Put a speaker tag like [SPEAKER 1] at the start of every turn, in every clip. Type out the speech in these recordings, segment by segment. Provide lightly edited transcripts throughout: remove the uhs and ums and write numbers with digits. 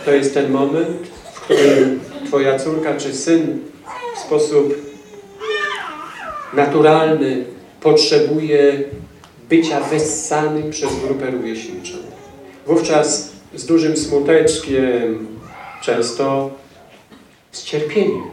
[SPEAKER 1] To jest ten moment, w którym twoja córka czy syn w sposób naturalny potrzebuje bycia wessanym przez grupę rówieśniczą. Wówczas z dużym smuteczkiem, często z cierpieniem,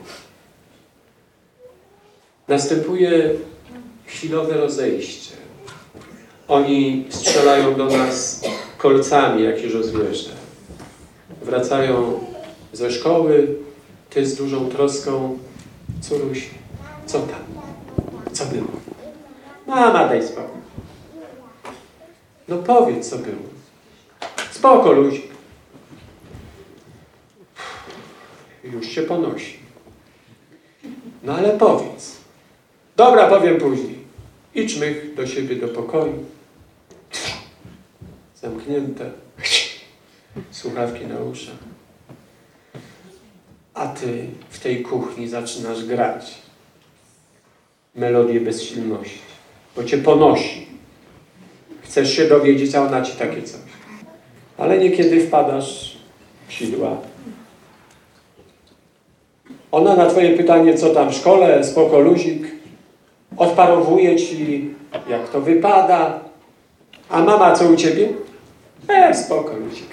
[SPEAKER 1] następuje chwilowe rozejście. Oni strzelają do nas kolcami, jak już rozwieżdża. Wracają ze szkoły, ty z dużą troską: córuś, co tam? Co było? Mama, daj spokój. No powiedz, co było. Spoko, luzik. Już się ponosi. No ale powiedz. Dobra, powiem później. I czmych do siebie do pokoju. Zamknięte. Słuchawki na uszach. A ty w tej kuchni zaczynasz grać melodię bezsilności, bo cię ponosi. Chcesz się dowiedzieć, a ona ci takie coś. Ale niekiedy wpadasz w sidła. Ona na twoje pytanie, co tam w szkole, spoko, luzik, odparowuje ci, jak to wypada. A mama, co u ciebie? Spoko, luzik.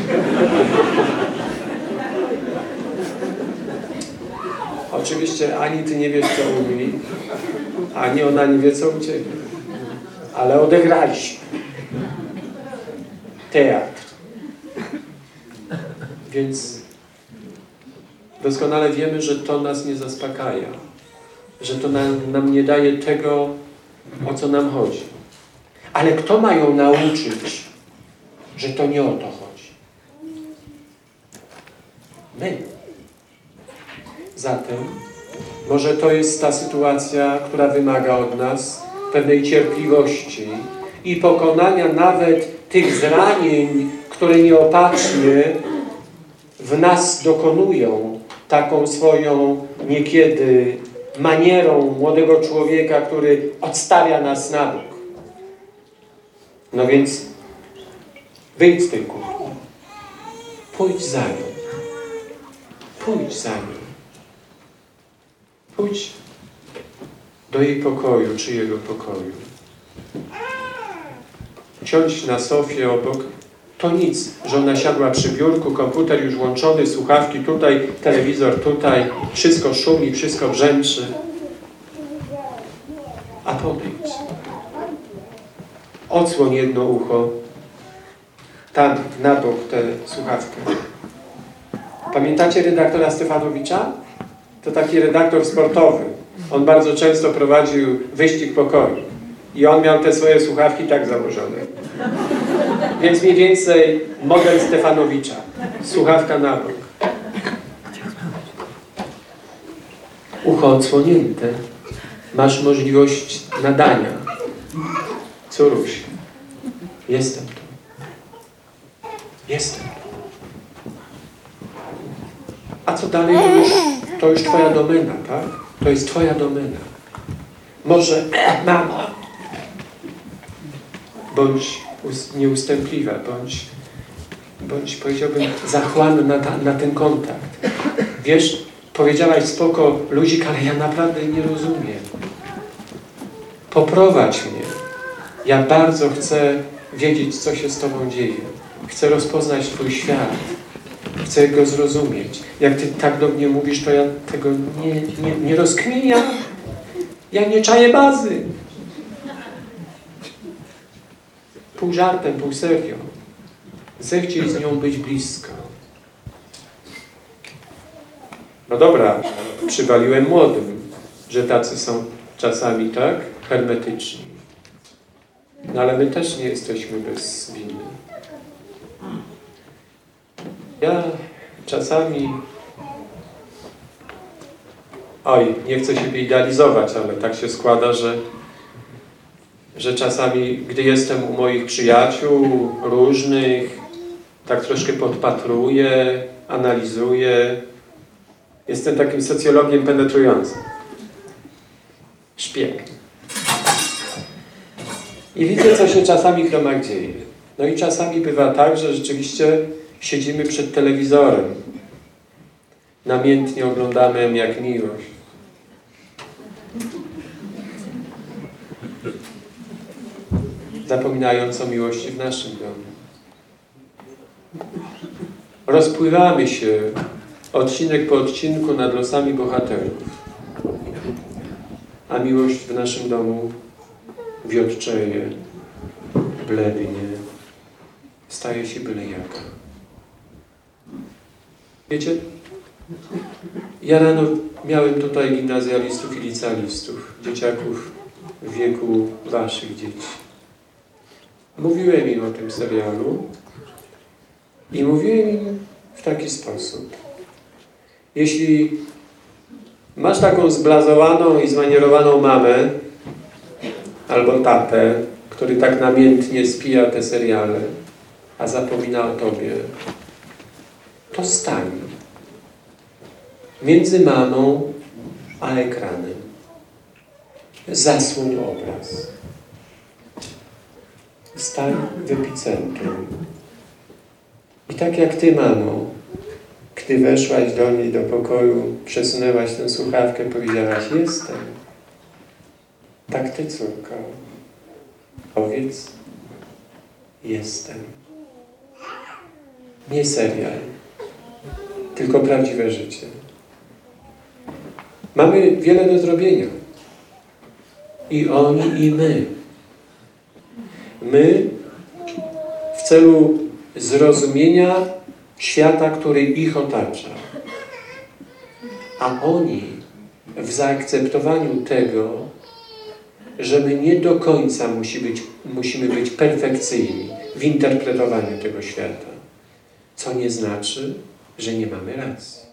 [SPEAKER 1] Oczywiście ani ty nie wiesz, co u niej, ani ona nie wie, co u ciebie. Ale odegraliśmy. Teatr. Więc doskonale wiemy, że to nas nie zaspokaja. Że to nam nie daje tego, o co nam chodzi. Ale kto ma ją nauczyć, że to nie o to chodzi? My. Zatem może to jest ta sytuacja, która wymaga od nas pewnej cierpliwości i pokonania nawet tych zranień, które nieopatrznie w nas dokonują taką swoją niekiedy manierą młodego człowieka, który odstawia nas na bok. No więc wyjdź z tej kuchni. Pójdź za nią. Pójdź za nią. Pójdź do jej pokoju, czy jego pokoju. Siądź na sofie obok. To nic, że ona siadła przy biurku, komputer już włączony, słuchawki tutaj, telewizor tutaj, wszystko szumi, wszystko brzęczy. A podejdź. Odsłoń jedno ucho. Tam, na bok tę słuchawkę. Pamiętacie redaktora Stefanowicza? To taki redaktor sportowy. On bardzo często prowadził wyścig pokoju. I on miał te swoje słuchawki tak założone. Więc mniej więcej model Stefanowicza. Słuchawka na bok. Ucho odsłonięte. Masz możliwość nadania. Córuś, jestem tu. Jestem tu. A co dalej, to już twoja domena, tak? To jest twoja domena. Może mama. Bądź nieustępliwa, bądź powiedziałbym zachłanna na ten kontakt. Wiesz, powiedziałaś spoko, luzik, ale ja naprawdę nie rozumiem. Poprowadź mnie. Ja bardzo chcę wiedzieć, co się z tobą dzieje. Chcę rozpoznać twój świat. Chcę go zrozumieć. Jak ty tak do mnie mówisz, to ja tego nie rozkminiam. Ja nie czaję bazy. Pół żartem, pół serio. Zechciej z nią być blisko. No dobra, przywaliłem młodym, że tacy są czasami, tak? Hermetyczni. No ale my też nie jesteśmy bez winy. Ja czasami... nie chcę siebie idealizować, ale tak się składa, że czasami, gdy jestem u moich przyjaciół różnych, tak troszkę podpatruję, analizuję. Jestem takim socjologiem penetrującym. Szpieg. I widzę, co się czasami w domach dzieje. No i czasami bywa tak, że rzeczywiście Siedzimy przed telewizorem. Namiętnie oglądamy jak miłość. Zapominając o miłości w naszym domu. Rozpływamy się odcinek po odcinku nad losami bohaterów. A miłość w naszym domu wiotczeje, blednie, staje się byle jaka. Wiecie, ja rano miałem tutaj gimnazjalistów i licealistów, dzieciaków w wieku waszych dzieci. Mówiłem im o tym serialu i mówiłem im w taki sposób. Jeśli masz taką zblazowaną i zmanierowaną mamę albo tatę, który tak namiętnie spija te seriale, a zapomina o tobie, to stań między mamą a ekranem. Zasłoń obraz. Stań w epicentrum. I tak jak ty, mamo, gdy weszłaś do niej do pokoju, przesunęłaś tę słuchawkę, powiedziałaś: jestem. Tak ty, córko, powiedz: jestem. Nie serial, tylko prawdziwe życie. Mamy wiele do zrobienia. I oni, i my. My w celu zrozumienia świata, który ich otacza. A oni w zaakceptowaniu tego, że my nie do końca musimy być perfekcyjni w interpretowaniu tego świata. Co nie znaczy, że nie mamy racji.